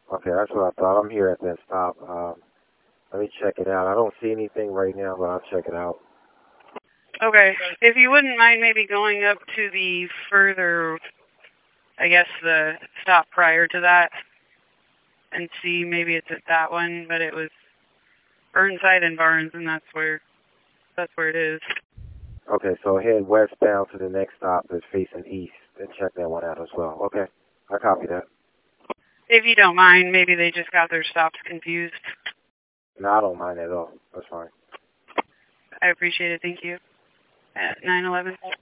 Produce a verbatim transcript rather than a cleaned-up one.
Okay, that's what I thought. I'm here at that stop. Um, let me check it out. I don't see anything right now, but I'll check it out. Okay. If you wouldn't mind maybe going up to the further, I guess, the stop prior to that and see maybe it's at that one, but it was Burnside and Barnes, and that's where that's where it is. Okay, so head westbound to the next stop that's facing east and check that one out as well. Okay, I copy that. If you don't mind, maybe they just got their stops confused. No, I don't mind at all. That's fine. I appreciate it. Thank you. At nine eleven.